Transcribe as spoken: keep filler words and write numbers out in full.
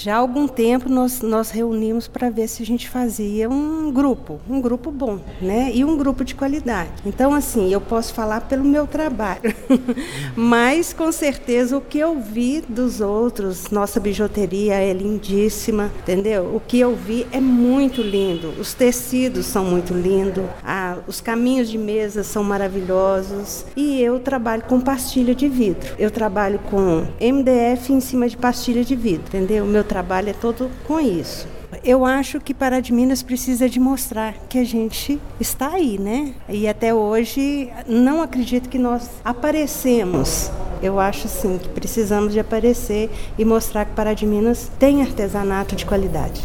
Já há algum tempo nós, nós reunimos para ver se a gente fazia um grupo, um grupo bom, né? E um grupo de qualidade. Então, assim, eu posso falar pelo meu trabalho, mas com certeza o que eu vi dos outros, nossa bijuteria é lindíssima, entendeu? O que eu vi é muito lindo, os tecidos são muito lindos, ah, os caminhos de mesa são maravilhosos e eu trabalho com pastilha de vidro. Eu trabalho com M D F em cima de pastilha de vidro, entendeu? O meu trabalho é todo com isso. Eu acho que Pará de Minas precisa de mostrar que a gente está aí, né? E até hoje não acredito que nós aparecemos. Eu acho sim que precisamos de aparecer e mostrar que Pará de Minas tem artesanato de qualidade.